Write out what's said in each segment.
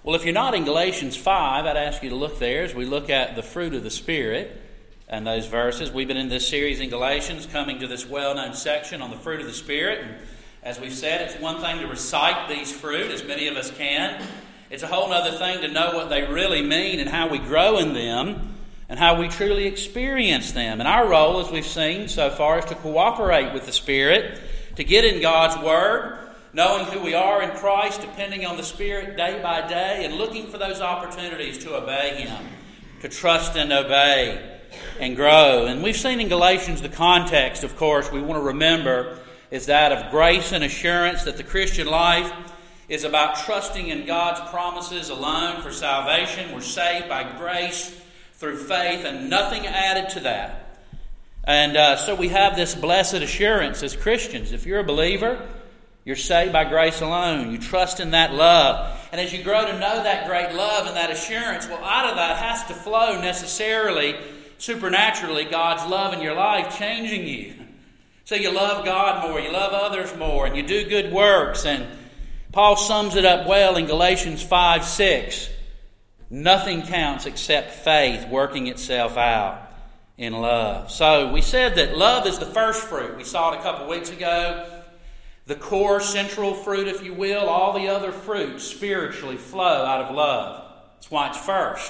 Well, if you're not in Galatians 5, I'd ask you to look there as we look at the fruit of the Spirit and those verses. We've been in this series in Galatians, coming to this well-known section on the fruit of the Spirit. And as we've said, it's one thing to recite these fruit, as many of us can. It's a whole other thing to know what they really mean and how we grow in them and how we truly experience them. And our role, as we've seen so far, is to cooperate with the Spirit, to get in God's Word, knowing who we are in Christ, depending on the Spirit day by day, and looking for those opportunities to obey Him, to trust and obey and grow. And we've seen in Galatians the context, of course, we want to remember is that of grace and assurance, that the Christian life is about trusting in God's promises alone for salvation. We're saved by grace through faith and nothing added to that. And so we have this blessed assurance as Christians. If you're a believer, you're saved by grace alone. You trust in that love. And as you grow to know that great love and that assurance, well, out of that has to flow necessarily, supernaturally, God's love in your life changing you. So you love God more, you love others more, and you do good works. And Paul sums it up well in Galatians 5:6. Nothing counts except faith working itself out in love. So we said that love is the first fruit. We saw it a couple weeks ago. The core, central fruit, if you will, all the other fruits spiritually flow out of love. That's why it's first.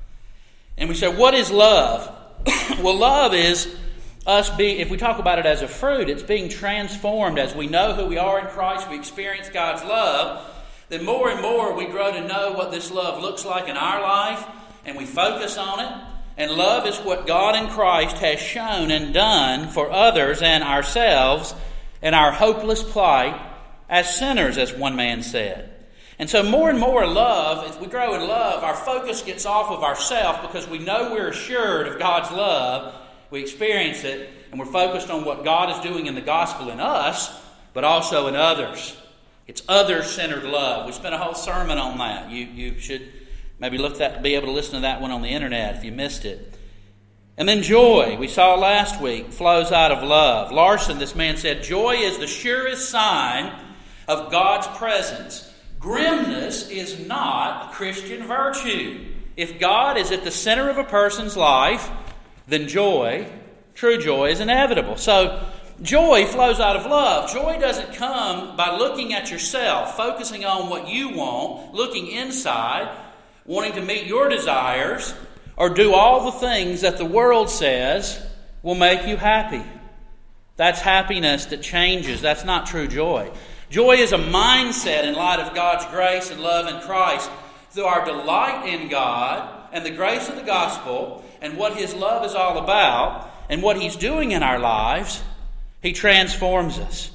And we said, what is love? Well, love is us being, if we talk about it as a fruit, it's being transformed as we know who we are in Christ, we experience God's love, then more and more we grow to know what this love looks like in our life, and we focus on it. And love is what God in Christ has shown and done for others and ourselves in our hopeless plight as sinners, as one man said. And so more and more love, as we grow in love, our focus gets off of ourselves because we know we're assured of God's love. We experience it, and we're focused on what God is doing in the gospel in us, but also in others. It's other-centered love. We spent a whole sermon on that. You should maybe be able to listen to that one on the internet if you missed it. And then joy, we saw last week, flows out of love. Larson, this man said, joy is the surest sign of God's presence. Grimness is not a Christian virtue. If God is at the center of a person's life, then joy, true joy, is inevitable. So joy flows out of love. Joy doesn't come by looking at yourself, focusing on what you want, looking inside, wanting to meet your desires, or do all the things that the world says will make you happy. That's happiness that changes. That's not true joy. Joy is a mindset in light of God's grace and love in Christ. Through our delight in God and the grace of the gospel and what His love is all about and what He's doing in our lives, He transforms us.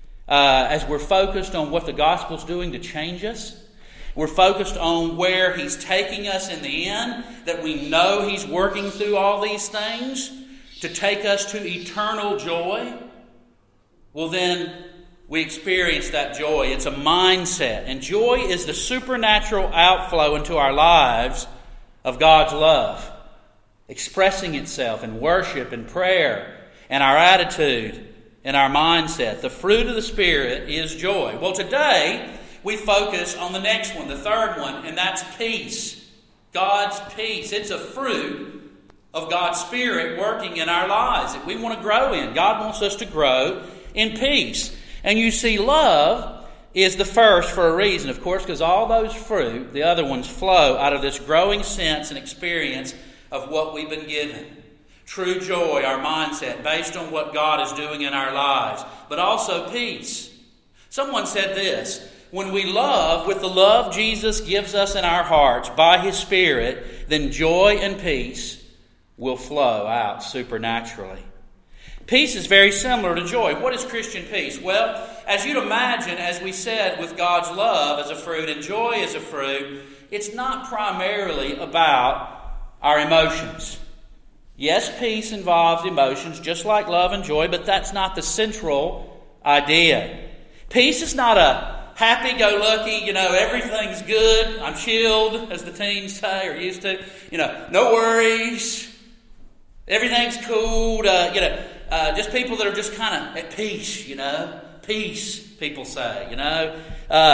As we're focused on what the gospel's doing to change us, we're focused on where He's taking us in the end, that we know He's working through all these things to take us to eternal joy. Well, then we experience that joy. It's a mindset. And joy is the supernatural outflow into our lives of God's love, expressing itself in worship and prayer and our attitude and our mindset. The fruit of the Spirit is joy. Well, today we focus on the next one, the third one, and that's peace. God's peace. It's a fruit of God's Spirit working in our lives that we want to grow in. God wants us to grow in peace. And you see, love is the first for a reason, of course, because all those fruit, the other ones, flow out of this growing sense and experience of what we've been given. True joy, our mindset, based on what God is doing in our lives, but also peace. Someone said this, when we love with the love Jesus gives us in our hearts by His Spirit, then joy and peace will flow out supernaturally. Peace is very similar to joy. What is Christian peace? Well, as you'd imagine, as we said, with God's love as a fruit and joy as a fruit, it's not primarily about our emotions. Yes, peace involves emotions, just like love and joy, but that's not the central idea. Peace is not a happy-go-lucky, everything's good, I'm chilled, as the teens say or used to, no worries, everything's cool, just people that are just kind of at peace, peace, people say,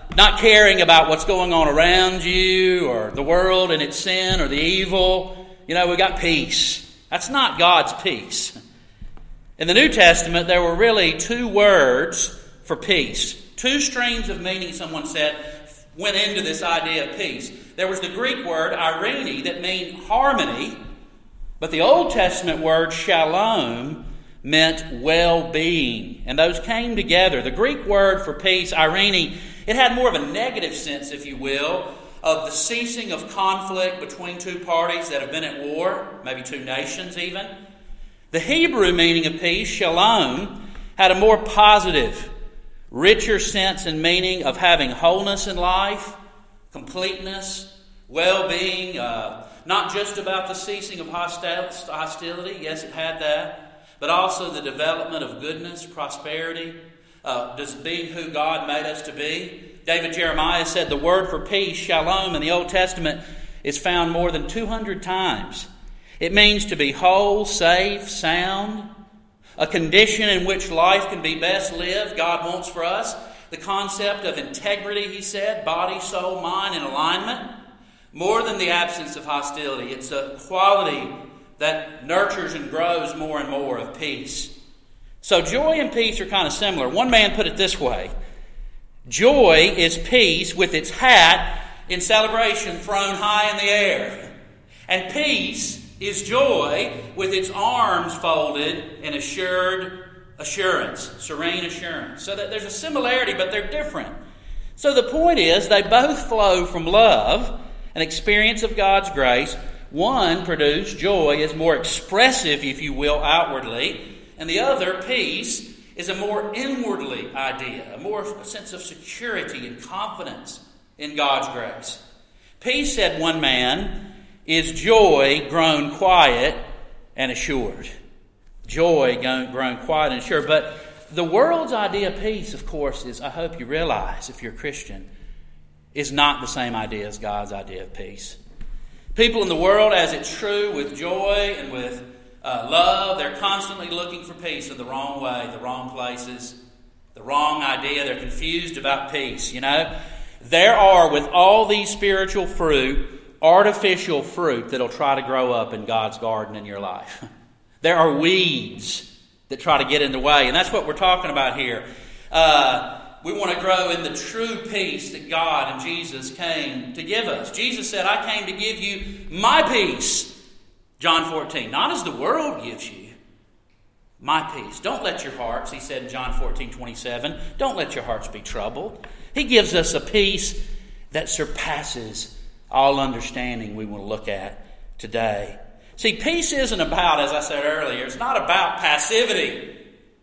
not caring about what's going on around you or the world and its sin or the evil. We got peace. That's not God's peace. In the New Testament, there were really two words for peace. Two streams of meaning, someone said, went into this idea of peace. There was the Greek word irene that means harmony, but the Old Testament word shalom meant well-being, and those came together. The Greek word for peace, irene, it had more of a negative sense, if you will, of the ceasing of conflict between two parties that have been at war, maybe two nations even. The Hebrew meaning of peace, shalom, had a more positive, richer sense and meaning of having wholeness in life, completeness, well-being, not just about the ceasing of hostility, yes, it had that, but also the development of goodness, prosperity, just being who God made us to be. David Jeremiah said the word for peace, shalom, in the Old Testament is found more than 200 times. It means to be whole, safe, sound, a condition in which life can be best lived, God wants for us. The concept of integrity, he said, body, soul, mind in alignment. More than the absence of hostility. It's a quality that nurtures and grows more and more of peace. So joy and peace are kind of similar. One man put it this way. Joy is peace with its hat in celebration thrown high in the air. And peace is joy with its arms folded in assured assurance, serene assurance. So that there's a similarity, but they're different. So the point is, they both flow from love, an experience of God's grace. One produced joy is more expressive, if you will, outwardly, and the other, peace, is a more inwardly idea, a sense of security and confidence in God's grace. Peace, said one man, is joy grown quiet and assured. Joy grown quiet and assured. But the world's idea of peace, of course, is, I hope you realize, if you're a Christian, is not the same idea as God's idea of peace. People in the world, as it's true with joy and with love, they're constantly looking for peace in the wrong way, the wrong places, the wrong idea. They're confused about peace, There are, with all these spiritual fruit, artificial fruit that'll try to grow up in God's garden in your life. There are weeds that try to get in the way, and that's what we're talking about here. We want to grow in the true peace that God and Jesus came to give us. Jesus said, I came to give you my peace. John 14, not as the world gives you. My peace. Don't let your hearts, he said in John 14:27, don't let your hearts be troubled. He gives us a peace that surpasses all understanding we want to look at today. See, peace isn't about, as I said earlier, it's not about passivity.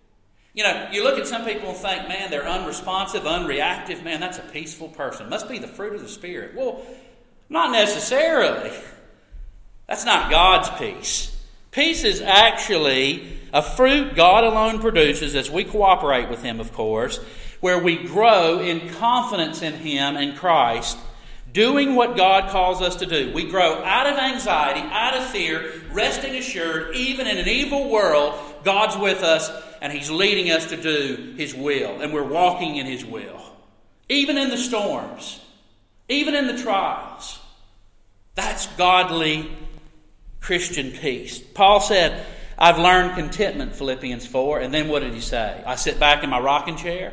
You look at some people and think, man, they're unresponsive, unreactive. Man, that's a peaceful person. Must be the fruit of the Spirit. Well, not necessarily. That's not God's peace. Peace is actually a fruit God alone produces as we cooperate with Him, of course, where we grow in confidence in Him and Christ, doing what God calls us to do. We grow out of anxiety, out of fear, resting assured, even in an evil world, God's with us and He's leading us to do His will. And we're walking in His will. Even in the storms, even in the trials. That's godly Christian peace. Paul said, I've learned contentment, Philippians 4. And then what did he say? I sit back in my rocking chair.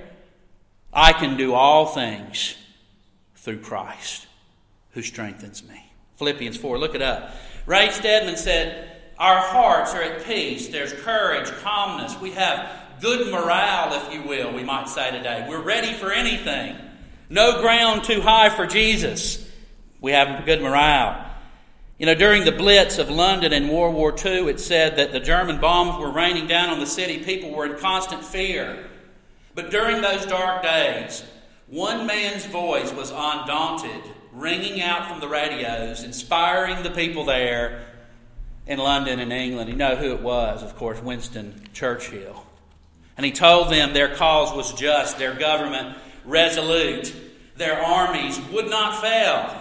I can do all things through Christ who strengthens me. Philippians 4, look it up. Ray Stedman said, our hearts are at peace. There's courage, calmness. We have good morale, if you will, we might say today. We're ready for anything. No ground too high for Jesus. We have good morale. During the Blitz of London in World War II, it said that the German bombs were raining down on the city. People were in constant fear. But during those dark days, one man's voice was undaunted, ringing out from the radios, inspiring the people there in London and England. You know who it was, of course, Winston Churchill. And he told them their cause was just, their government resolute, their armies would not fail.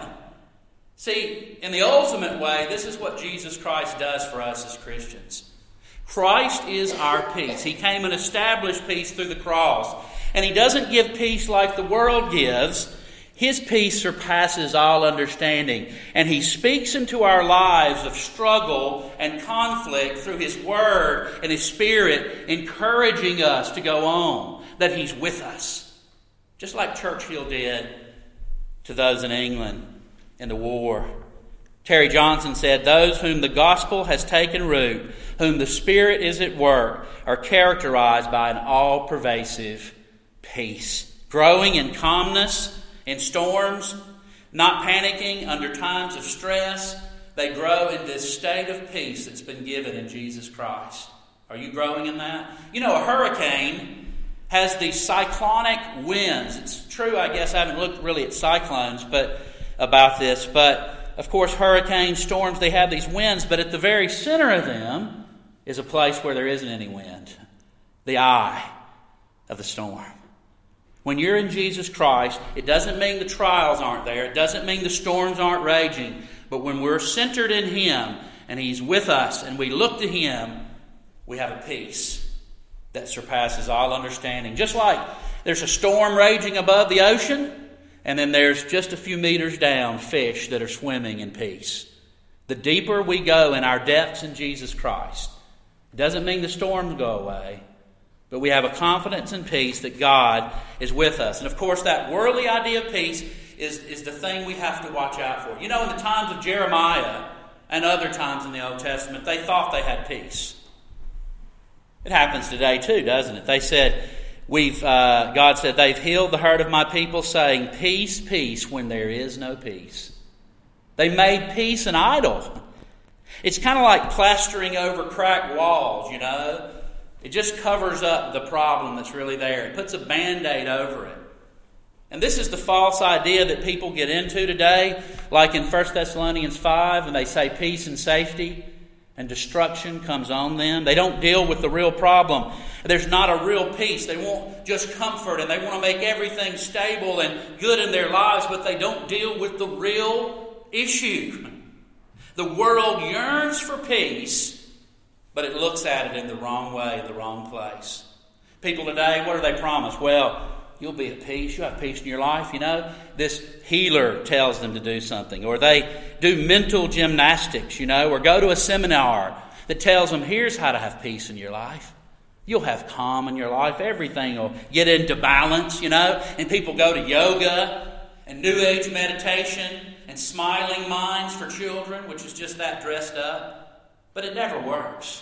See, in the ultimate way, this is what Jesus Christ does for us as Christians. Christ is our peace. He came and established peace through the cross. And He doesn't give peace like the world gives, His peace surpasses all understanding. And He speaks into our lives of struggle and conflict through His Word and His Spirit, encouraging us to go on, that He's with us. Just like Churchill did to those in England in the war. Terry Johnson said, "Those whom the gospel has taken root, whom the Spirit is at work, are characterized by an all-pervasive peace. Growing in calmness in storms, not panicking under times of stress, they grow in this state of peace that's been given in Jesus Christ." Are you growing in that? You know, a hurricane has these cyclonic winds. It's true, I guess, I haven't looked really at cyclones about this, but of course, hurricanes, storms, they have these winds, but at the very center of them is a place where there isn't any wind. The eye of the storm. When you're in Jesus Christ, it doesn't mean the trials aren't there. It doesn't mean the storms aren't raging. But when we're centered in Him and He's with us and we look to Him, we have a peace that surpasses all understanding. Just like there's a storm raging above the ocean, and then there's just a few meters down fish that are swimming in peace. The deeper we go in our depths in Jesus Christ, it doesn't mean the storms go away, but we have a confidence and peace that God is with us. And of course, that worldly idea of peace is the thing we have to watch out for. You know, in the times of Jeremiah and other times in the Old Testament, they thought they had peace. It happens today too, doesn't it? They said, God said, "They've healed the hurt of my people, saying, 'Peace, peace,' when there is no peace." They made peace an idol. It's kind of like plastering over cracked walls, you know. It just covers up the problem that's really there. It puts a Band-Aid over it. And this is the false idea that people get into today, like in 1 Thessalonians 5, when they say peace and safety, and destruction comes on them. They don't deal with the real problem. There's not a real peace. They want just comfort, and they want to make everything stable and good in their lives, but they don't deal with the real issue. The world yearns for peace, but it looks at it in the wrong way, in the wrong place. People today, what do they promise? Well, you'll be at peace. You'll have peace in your life, you know. This healer tells them to do something. Or they do mental gymnastics, you know. Or go to a seminar that tells them, here's how to have peace in your life. You'll have calm in your life. Everything will get into balance, you know. And people go to yoga and New Age meditation and smiling minds for children, which is just that dressed up. But it never works.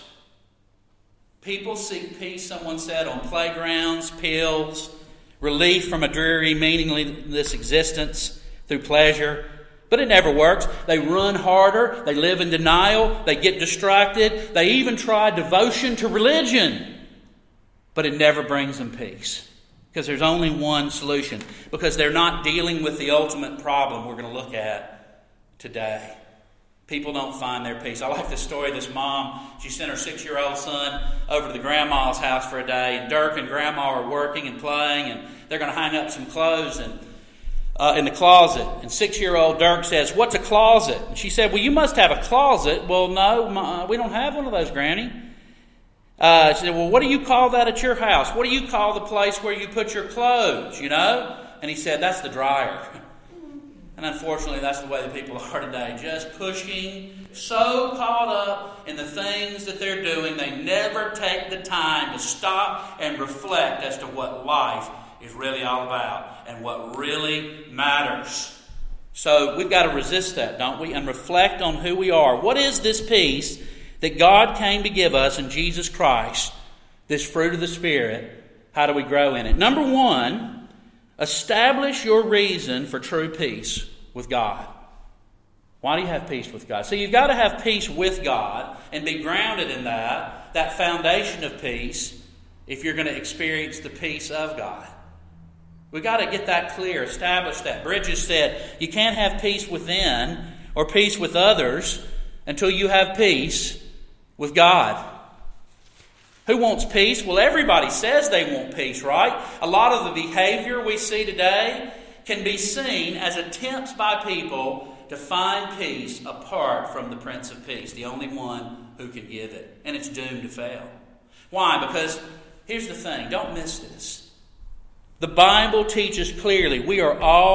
People seek peace, someone said, on playgrounds, pills, relief from a dreary, meaningless existence through pleasure. But it never works. They run harder. They live in denial. They get distracted. They even try devotion to religion. But it never brings them peace. Because there's only one solution. Because they're not dealing with the ultimate problem we're going to look at today. People don't find their peace. I like the story of this mom. She sent her 6-year-old son over to the grandma's house for a day. And Dirk and Grandma are working and playing. And they're going to hang up some clothes in the closet. And 6-year-old Dirk says, "What's a closet?" And she said, "Well, you must have a closet." "Well, no, we don't have one of those, Granny." She said, "Well, what do you call that at your house? What do you call the place where you put your clothes, you know?" And he said, "That's the dryer." And unfortunately, that's the way the people are today. Just pushing, so caught up in the things that they're doing, they never take the time to stop and reflect as to what life is really all about and what really matters. So we've got to resist that, don't we? And reflect on who we are. What is this peace that God came to give us in Jesus Christ? This fruit of the Spirit. How do we grow in it? Number one, establish your reason for true peace with God. Why do you have peace with God? So you've got to have peace with God and be grounded in that foundation of peace, if you're going to experience the peace of God. We've got to get that clear, establish that. Bridges said, you can't have peace within or peace with others until you have peace with God. Who wants peace? Well, everybody says they want peace, right? A lot of the behavior we see today can be seen as attempts by people to find peace apart from the Prince of Peace, the only one who can give it. And it's doomed to fail. Why? Because here's the thing. Don't miss this. The Bible teaches clearly we are all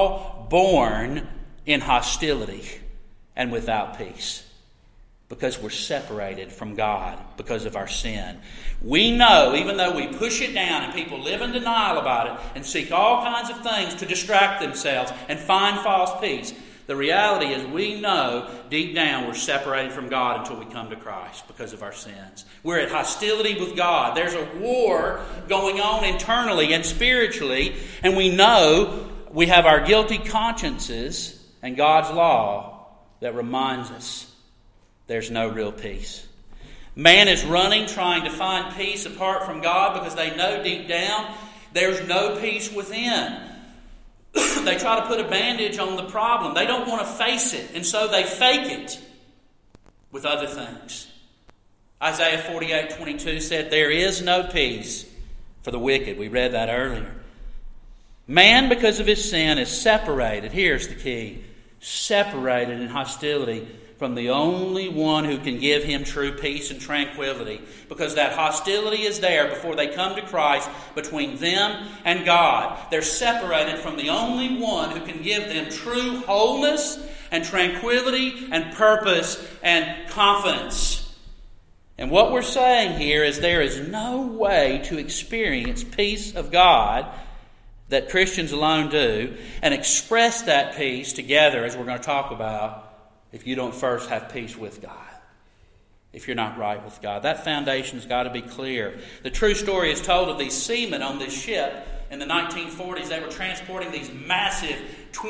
born in hostility and without peace, because we're separated from God because of our sin. We know, even though we push it down and people live in denial about it and seek all kinds of things to distract themselves and find false peace, the reality is we know deep down we're separated from God until we come to Christ because of our sins. We're at hostility with God. There's a war going on internally and spiritually, and we know we have our guilty consciences and God's law that reminds us there's no real peace. Man is running, trying to find peace apart from God because they know deep down there's no peace within. They try to put a bandage on the problem. They don't want to face it, and so they fake it with other things. Isaiah 48:22 said, "There is no peace for the wicked." We read that earlier. Man, because of his sin, is separated. Here's the key. Separated in hostility from the only one who can give him true peace and tranquility. Because that hostility is there before they come to Christ between them and God. They're separated from the only one who can give them true wholeness and tranquility and purpose and confidence. And what we're saying here is there is no way to experience peace of God that Christians alone do and express that peace together, as we're going to talk about, if you don't first have peace with God. If you're not right with God. That foundation's got to be clear. The true story is told of these seamen on this ship in the 1940s. They were transporting these massive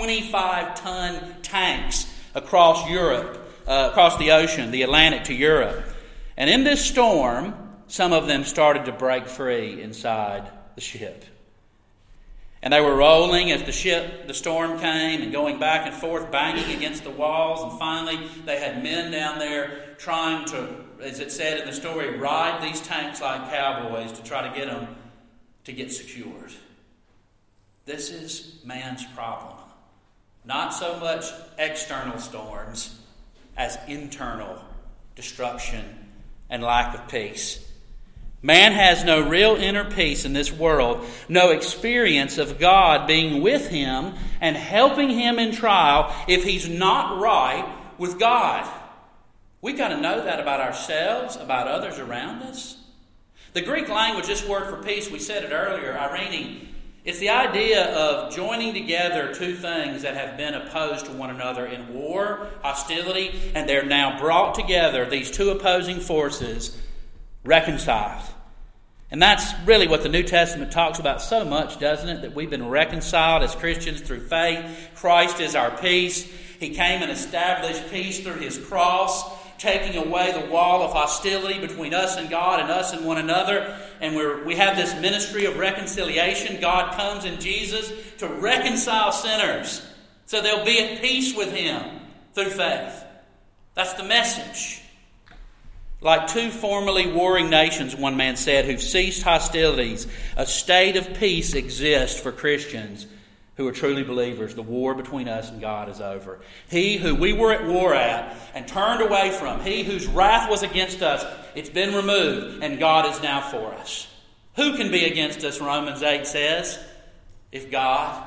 25-ton tanks across Europe, across the ocean, the Atlantic to Europe. And in this storm, some of them started to break free inside the ship. And they were rolling as the storm came, and going back and forth, banging against the walls. And finally, they had men down there trying to, as it said in the story, ride these tanks like cowboys to try to get them to get secured. This is man's problem. Not so much external storms as internal destruction and lack of peace. Man has no real inner peace in this world, no experience of God being with him and helping him in trial if he's not right with God. We've got to know that about ourselves, about others around us. The Greek language, this word for peace, we said it earlier, irene, it's the idea of joining together two things that have been opposed to one another in war, hostility, and they're now brought together, these two opposing forces, reconciled. And that's really what the New Testament talks about so much, doesn't it? That we've been reconciled as Christians through faith. Christ is our peace. He came and established peace through His cross, taking away the wall of hostility between us and God and us and one another. And we have this ministry of reconciliation. God comes in Jesus to reconcile sinners so they'll be at peace with Him through faith. That's the message. Like two formerly warring nations, one man said, who've ceased hostilities, a state of peace exists for Christians who are truly believers. The war between us and God is over. He who we were at war at and turned away from, he whose wrath was against us, it's been removed, and God is now for us. Who can be against us, Romans 8 says, if God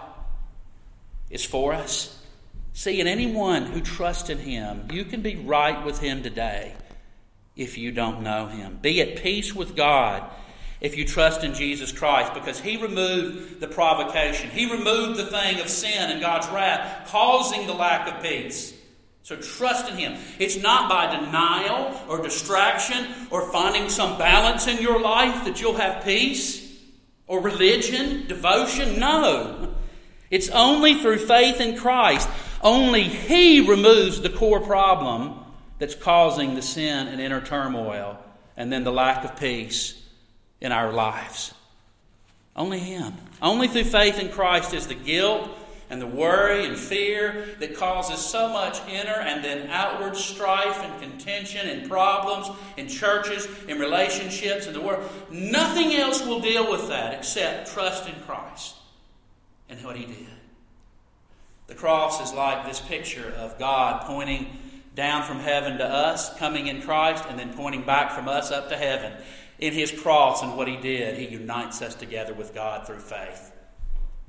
is for us? See, in anyone who trusts in Him, you can be right with Him today. If you don't know Him, be at peace with God if you trust in Jesus Christ, because He removed the provocation. He removed the thing of sin and God's wrath, causing the lack of peace. So trust in Him. It's not by denial or distraction or finding some balance in your life that you'll have peace or religion, devotion. No. It's only through faith in Christ. Only He removes the core problem that's causing the sin and inner turmoil and then the lack of peace in our lives. Only Him. Only through faith in Christ is the guilt and the worry and fear that causes so much inner and then outward strife and contention and problems in churches, in relationships, in the world. Nothing else will deal with that except trust in Christ and what He did. The cross is like this picture of God pointing down from heaven to us, coming in Christ, and then pointing back from us up to heaven. In His cross and what He did, He unites us together with God through faith.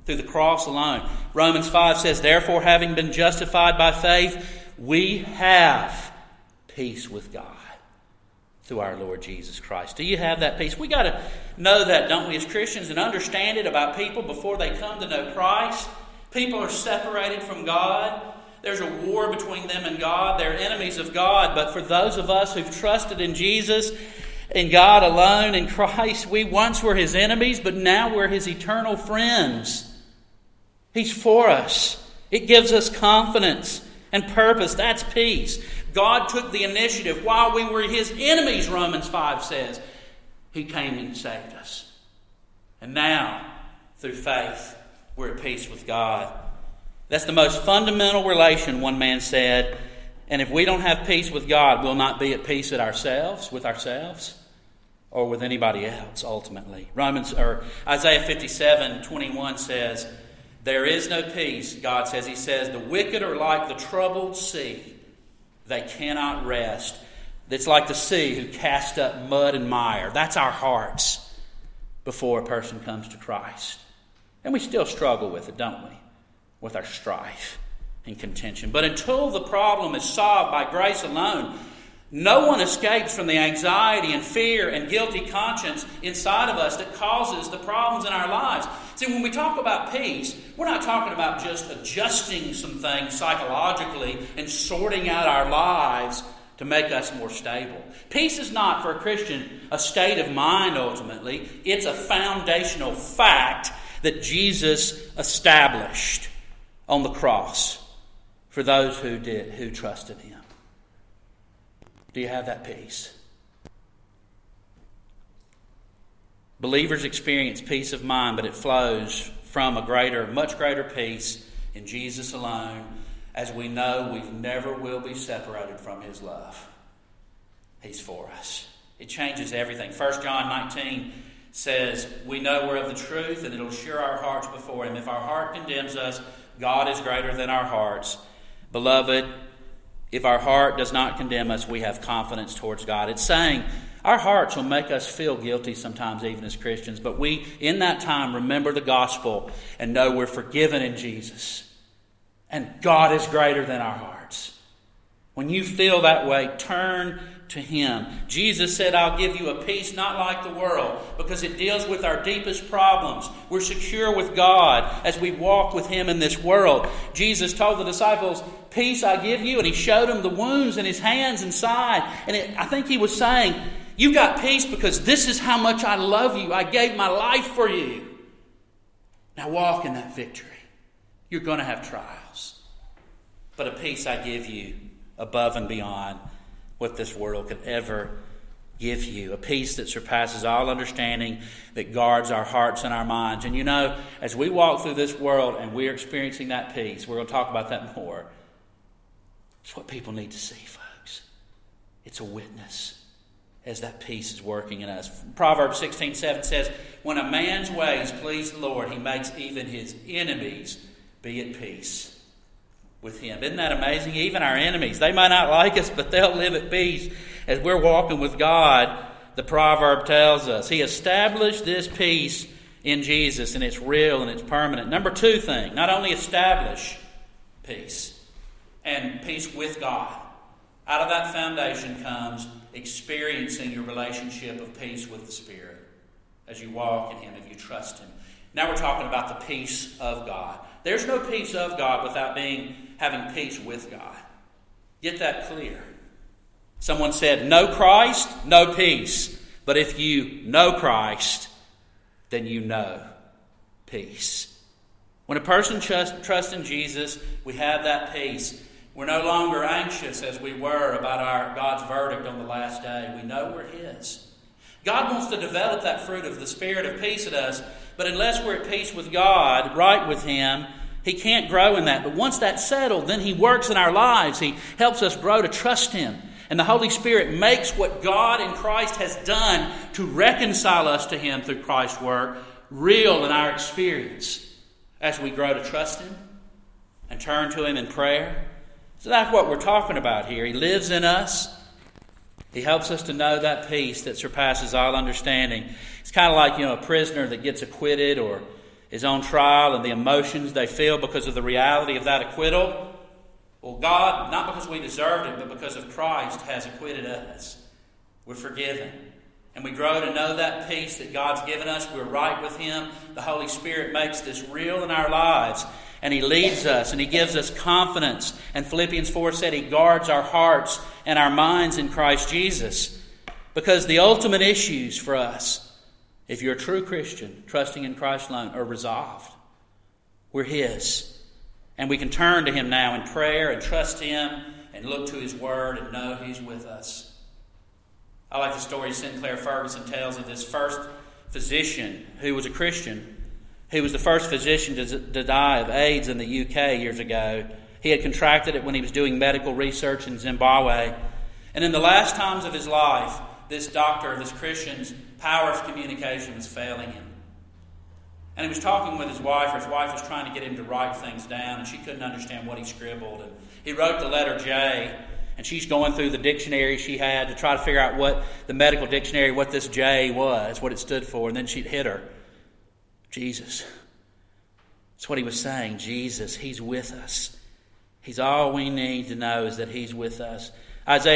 through the cross alone. Romans 5 says, therefore, having been justified by faith, we have peace with God through our Lord Jesus Christ. Do you have that peace? We got to know that, don't we, as Christians, and understand it about people before they come to know Christ. People are separated from God. There's a war between them and God. They're enemies of God. But for those of us who've trusted in Jesus, in God alone, in Christ, we once were His enemies, but now we're His eternal friends. He's for us. It gives us confidence and purpose. That's peace. God took the initiative while we were His enemies, Romans 5 says. He came and saved us. And now, through faith, we're at peace with God. That's the most fundamental relation, one man said. And if we don't have peace with God, we'll not be at peace with ourselves, or with anybody else, ultimately. Isaiah 57:21 says, there is no peace, God says. He says, the wicked are like the troubled sea. They cannot rest. It's like the sea who cast up mud and mire. That's our hearts before a person comes to Christ. And we still struggle with it, don't we? With our strife and contention. But until the problem is solved by grace alone, no one escapes from the anxiety and fear and guilty conscience inside of us that causes the problems in our lives. See, when we talk about peace, we're not talking about just adjusting some things psychologically and sorting out our lives to make us more stable. Peace is not, for a Christian, a state of mind ultimately. It's a foundational fact that Jesus established on the cross for those who trusted Him. Do you have that peace? Believers experience peace of mind, but it flows from a much greater peace in Jesus alone, as we know we never will be separated from His love. He's for us. It changes everything. 1 John 19 says, we know we're of the truth, and it'll assure our hearts before Him. If our heart condemns us, God is greater than our hearts. Beloved, if our heart does not condemn us, we have confidence towards God. It's saying our hearts will make us feel guilty sometimes, even as Christians, but we, in that time, remember the gospel and know we're forgiven in Jesus. And God is greater than our hearts. When you feel that way, turn to Him. Jesus said, I'll give you a peace not like the world, because it deals with our deepest problems. We're secure with God as we walk with Him in this world. Jesus told the disciples, peace I give you, and He showed them the wounds in His hands and side. And I think He was saying, you got peace because this is how much I love you. I gave my life for you. Now walk in that victory. You're going to have trials. But a peace I give you above and beyond what this world could ever give you. A peace that surpasses all understanding, that guards our hearts and our minds. And you know, as we walk through this world and we're experiencing that peace, we're going to talk about that more. It's what people need to see, folks. It's a witness as that peace is working in us. Proverbs 16:7 says, when a man's ways please the Lord, He makes even his enemies be at peace with Him. Isn't that amazing? Even our enemies, they might not like us, but they'll live at peace as we're walking with God. The proverb tells us He established this peace in Jesus, and it's real and it's permanent. Number two thing, not only establish peace and peace with God. Out of that foundation comes experiencing your relationship of peace with the Spirit as you walk in Him, if you trust Him. Now we're talking about the peace of God. There's no peace of God without having peace with God. Get that clear. Someone said, no Christ, no peace. But if you know Christ, then you know peace. When a person trusts in Jesus, we have that peace. We're no longer anxious as we were about God's verdict on the last day. We know we're His. God wants to develop that fruit of the Spirit of peace in us, but unless we're at peace with God, right with Him, He can't grow in that. But once that's settled, then He works in our lives. He helps us grow to trust Him. And the Holy Spirit makes what God in Christ has done to reconcile us to Him through Christ's work real in our experience as we grow to trust Him and turn to Him in prayer. So that's what we're talking about here. He lives in us. He helps us to know that peace that surpasses all understanding. It's kind of like, a prisoner that gets acquitted or is on trial and the emotions they feel because of the reality of that acquittal, well, God, not because we deserved it, but because of Christ, has acquitted us. We're forgiven. And we grow to know that peace that God's given us. We're right with Him. The Holy Spirit makes this real in our lives. And He leads us and He gives us confidence. And Philippians 4 said He guards our hearts and our minds in Christ Jesus. Because the ultimate issues for us, if you're a true Christian, trusting in Christ alone, are resolved. We're His. And we can turn to Him now in prayer and trust Him and look to His Word and know He's with us. I like the story Sinclair Ferguson tells of this first physician who was a Christian. He was the first physician to die of AIDS in the UK years ago. He had contracted it when he was doing medical research in Zimbabwe. And in the last times of his life, this doctor, this Christian's power of communication was failing him. And he was talking with his wife, or his wife was trying to get him to write things down, and she couldn't understand what he scribbled. And he wrote the letter J, and she's going through the dictionary she had to try to figure out what the medical dictionary, what this J was, what it stood for, and then she'd hit her. Jesus. That's what he was saying. Jesus, He's with us. He's all we need to know is that He's with us. Isaiah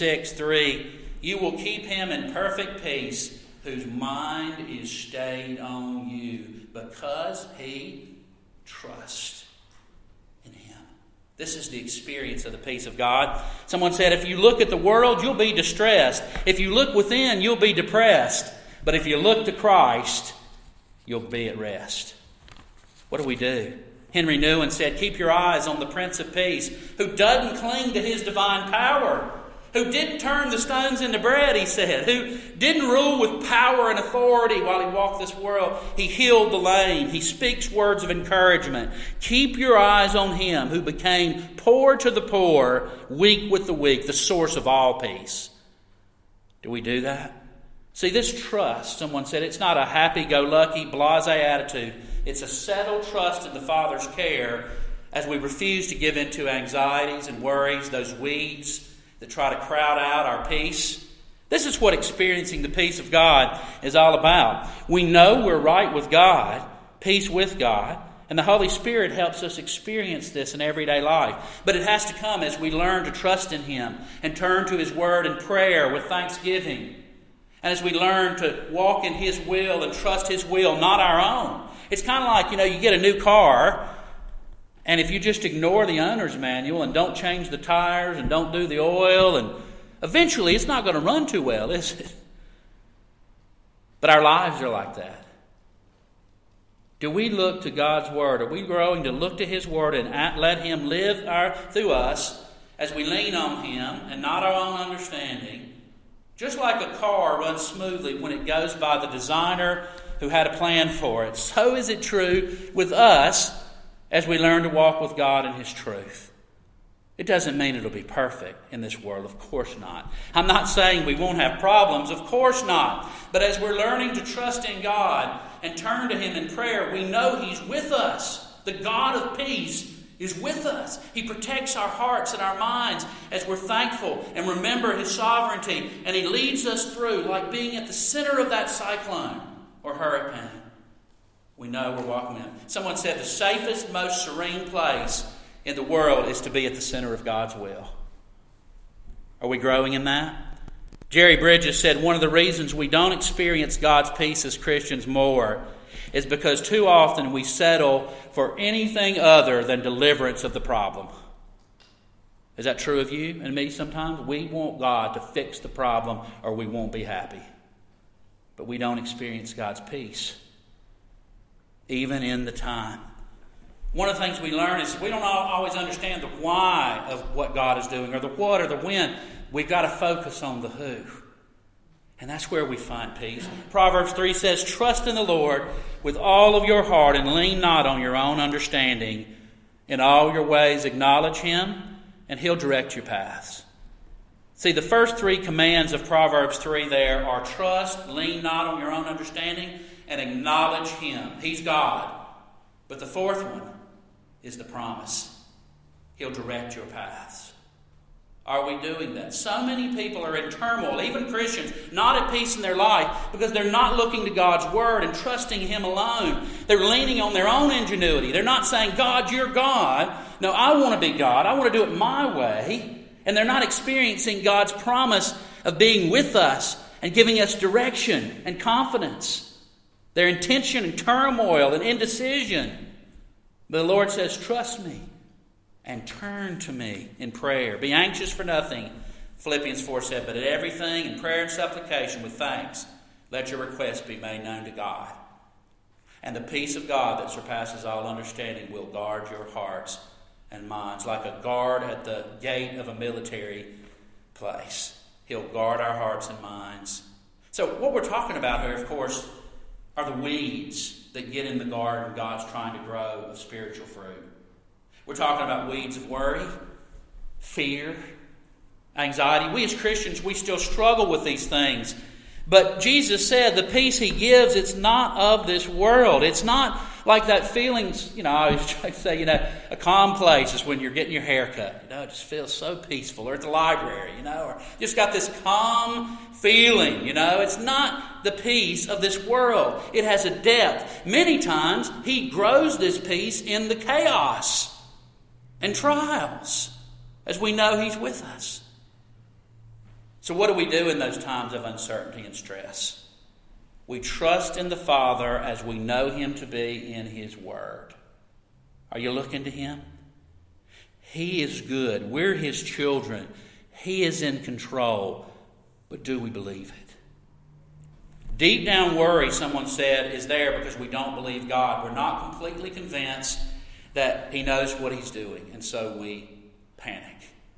26:3, you will keep him in perfect peace, whose mind is stayed on you, because he trusts in Him. This is the experience of the peace of God. Someone said, if you look at the world, you'll be distressed. If you look within, you'll be depressed. But if you look to Christ, you'll be at rest. What do? Henry Nouwen said, keep your eyes on the Prince of Peace, who doesn't cling to His divine power, who didn't turn the stones into bread, he said, who didn't rule with power and authority while He walked this world. He healed the lame. He speaks words of encouragement. Keep your eyes on Him who became poor to the poor, weak with the weak, the source of all peace. Do we do that? See, this trust, someone said, it's not a happy-go-lucky, blasé attitude. It's a settled trust in the Father's care as we refuse to give in to anxieties and worries, those weeds that try to crowd out our peace. This is what experiencing the peace of God is all about. We know we're right with God, peace with God, and the Holy Spirit helps us experience this in everyday life. But it has to come as we learn to trust in Him and turn to His Word in prayer with thanksgiving. And as we learn to walk in His will and trust His will, not our own. It's kind of like, you get a new car, and if you just ignore the owner's manual and don't change the tires and don't do the oil, and eventually it's not going to run too well, is it? But our lives are like that. Do we look to God's Word? Are we growing to look to His Word and let Him live through us as we lean on Him and not our own understanding? Just like a car runs smoothly when it goes by the designer who had a plan for it, so is it true with us as we learn to walk with God in His truth. It doesn't mean it'll be perfect in this world, of course not. I'm not saying we won't have problems, of course not. But as we're learning to trust in God and turn to Him in prayer, we know He's with us. The God of peace is with us. He protects our hearts and our minds as we're thankful and remember His sovereignty. And He leads us through like being at the center of that cyclone or hurricane. We know we're walking with Him. Someone said the safest, most serene place in the world is to be at the center of God's will. Are we growing in that? Jerry Bridges said one of the reasons we don't experience God's peace as Christians more is because too often we settle for anything other than deliverance of the problem. Is that true of you and me sometimes? We want God to fix the problem or we won't be happy. But we don't experience God's peace, even in the time. One of the things we learn is we don't always understand the why of what God is doing, or the what or the when. We've got to focus on the who. And that's where we find peace. Proverbs 3 says, trust in the Lord with all of your heart and lean not on your own understanding. In all your ways acknowledge Him, and He'll direct your paths. See, the first three commands of Proverbs 3 there are trust, lean not on your own understanding, and acknowledge Him. He's God. But the fourth one is the promise. He'll direct your paths. Are we doing that? So many people are in turmoil, even Christians, not at peace in their life because they're not looking to God's Word and trusting Him alone. They're leaning on their own ingenuity. They're not saying, God, you're God. No, I want to be God. I want to do it my way. And they're not experiencing God's promise of being with us and giving us direction and confidence. They're in tension and turmoil and indecision. But the Lord says, trust me. And turn to me in prayer. Be anxious for nothing. Philippians 4 said, but in everything, in prayer and supplication with thanks, let your requests be made known to God. And the peace of God that surpasses all understanding will guard your hearts and minds. Like a guard at the gate of a military place. He'll guard our hearts and minds. So what we're talking about here, of course, are the weeds that get in the garden God's trying to grow of spiritual fruit. We're talking about weeds of worry, fear, anxiety. We as Christians, we still struggle with these things. But Jesus said the peace He gives, it's not of this world. It's not like that feelings, I always try to say, a calm place is when you're getting your hair cut. It just feels so peaceful. Or at the library, or just got this calm feeling, It's not the peace of this world. It has a depth. Many times He grows this peace in the chaos and trials, as we know He's with us. So what do we do in those times of uncertainty and stress? We trust in the Father as we know Him to be in His Word. Are you looking to Him? He is good. We're His children. He is in control. But do we believe it? Deep down worry, someone said, is there because we don't believe God. We're not completely convinced that He knows what He's doing, and so we panic.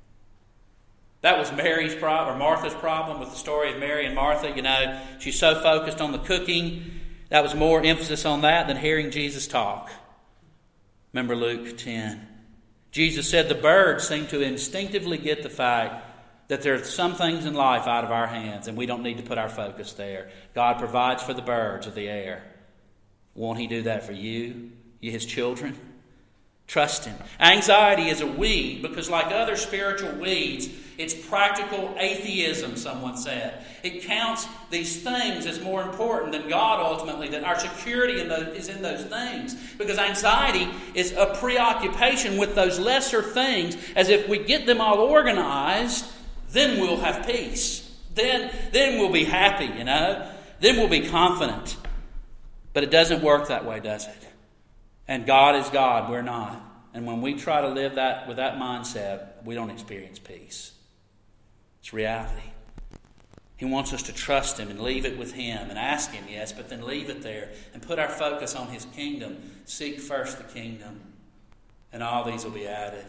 That was Mary's problem, or Martha's problem with the story of Mary and Martha. She's so focused on the cooking. That was more emphasis on that than hearing Jesus talk. Remember Luke 10. Jesus said the birds seem to instinctively get the fact that there are some things in life out of our hands, and we don't need to put our focus there. God provides for the birds of the air. Won't He do that for you, His children? Trust Him. Anxiety is a weed because, like other spiritual weeds, it's practical atheism, someone said. It counts these things as more important than God ultimately, that our security is in those things. Because anxiety is a preoccupation with those lesser things, as if we get them all organized, then we'll have peace. Then we'll be happy, Then we'll be confident. But it doesn't work that way, does it? And God is God, we're not. And when we try to live that with that mindset, we don't experience peace. It's reality. He wants us to trust Him and leave it with Him and ask Him, yes, but then leave it there and put our focus on His kingdom. Seek first the kingdom, and all these will be added.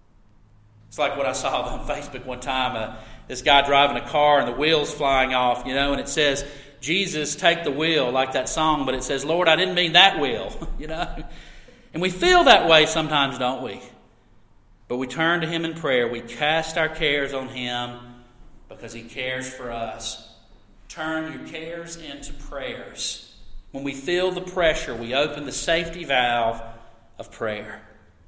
It's like what I saw on Facebook one time. This guy driving a car and the wheels flying off, and it says, Jesus, take the wheel, like that song, but it says, Lord, I didn't mean that wheel, And we feel that way sometimes, don't we? But we turn to Him in prayer. We cast our cares on Him because He cares for us. Turn your cares into prayers. When we feel the pressure, we open the safety valve of prayer.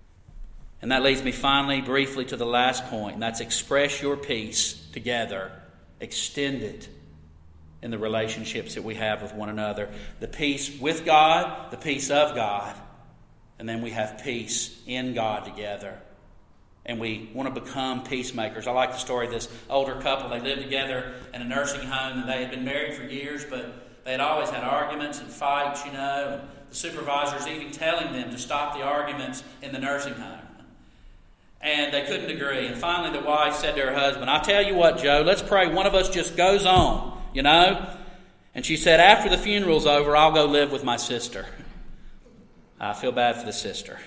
And that leads me finally, briefly, to the last point, and that's express your peace together. Extend it in the relationships that we have with one another. The peace with God, the peace of God. And then we have peace in God together. And we want to become peacemakers. I like the story of this older couple. They lived together in a nursing home, and they had been married for years, but they had always had arguments and fights, and the supervisors even telling them to stop the arguments in the nursing home. And they couldn't agree. And finally the wife said to her husband, I'll tell you what, Joe, let's pray one of us just goes on. And she said, after the funeral's over, I'll go live with my sister. I feel bad for the sister.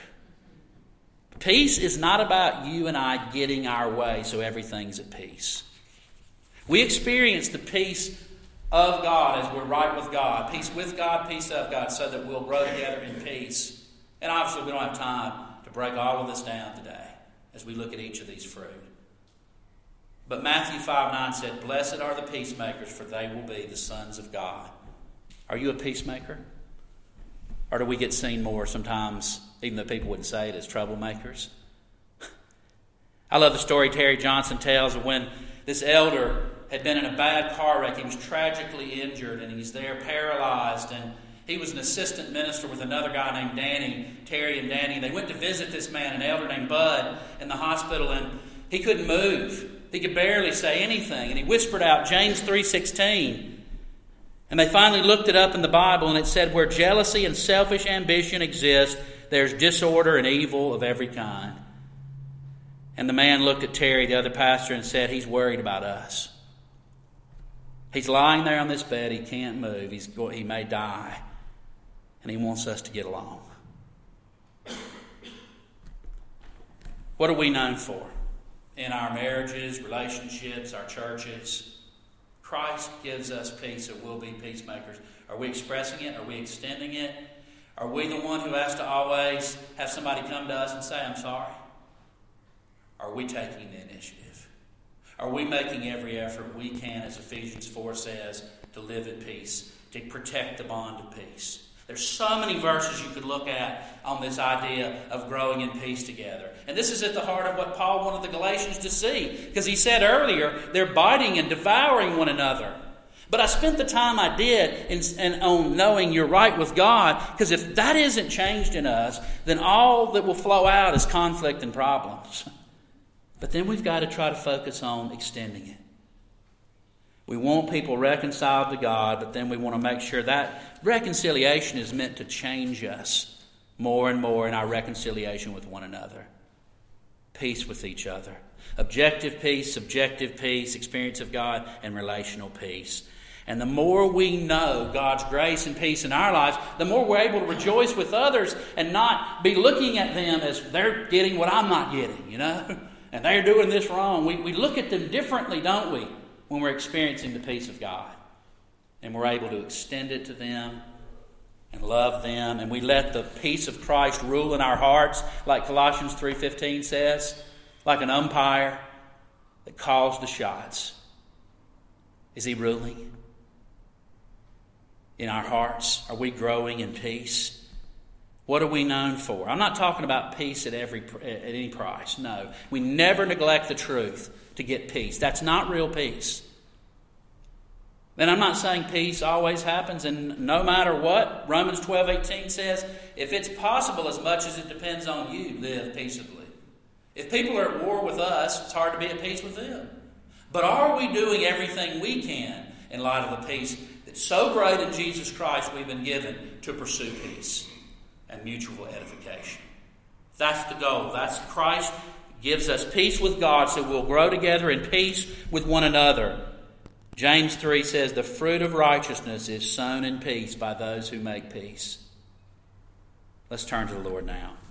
Peace is not about you and I getting our way so everything's at peace. We experience the peace of God as we're right with God. Peace with God, peace of God, so that we'll grow together in peace. And obviously we don't have time to break all of this down today as we look at each of these fruit. But Matthew 5:9 said, blessed are the peacemakers, for they will be the sons of God. Are you a peacemaker? Or do we get seen more sometimes, even though people wouldn't say it, as troublemakers? I love the story Terry Johnson tells of when this elder had been in a bad car wreck. He was tragically injured, and he's there paralyzed. And he was an assistant minister with another guy named Danny, Terry and Danny. They went to visit this man, an elder named Bud, in the hospital, and he couldn't move. He could barely say anything. And he whispered out James 3:16. And they finally looked it up in the Bible, and it said, where jealousy and selfish ambition exist, there's disorder and evil of every kind. And the man looked at Terry, the other pastor, and said, he's worried about us. He's lying there on this bed. He can't move. He may die. And he wants us to get along. What are we known for? In our marriages, relationships, our churches. Christ gives us peace, so we'll be peacemakers. Are we expressing it? Are we extending it? Are we the one who has to always have somebody come to us and say, I'm sorry? Are we taking the initiative? Are we making every effort we can, as Ephesians 4 says, to live at peace, to protect the bond of peace? There's so many verses you could look at on this idea of growing in peace together. And this is at the heart of what Paul wanted the Galatians to see. Because he said earlier, they're biting and devouring one another. But I spent the time I did on knowing you're right with God. Because if that isn't changed in us, then all that will flow out is conflict and problems. But then we've got to try to focus on extending it. We want people reconciled to God, but then we want to make sure that reconciliation is meant to change us more and more in our reconciliation with one another. Peace with each other. Objective peace, subjective peace, experience of God, and relational peace. And the more we know God's grace and peace in our lives, the more we're able to rejoice with others and not be looking at them as they're getting what I'm not getting, and they're doing this wrong. We look at them differently, don't we? When we're experiencing the peace of God. And we're able to extend it to them and love them. And we let the peace of Christ rule in our hearts, like Colossians 3:15 says, like an umpire that calls the shots. Is he ruling in our hearts? Are we growing in peace? What are we known for? I'm not talking about peace at any price. No. We never neglect the truth to get peace. That's not real peace. And I'm not saying peace always happens, and no matter what, Romans 12:18 says, if it's possible, as much as it depends on you, live peaceably. If people are at war with us, it's hard to be at peace with them. But are we doing everything we can in light of the peace that's so great in Jesus Christ we've been given to pursue peace and mutual edification? That's the goal. That's Christ gives us peace with God so we'll grow together in peace with one another. James 3 says, the fruit of righteousness is sown in peace by those who make peace. Let's turn to the Lord now.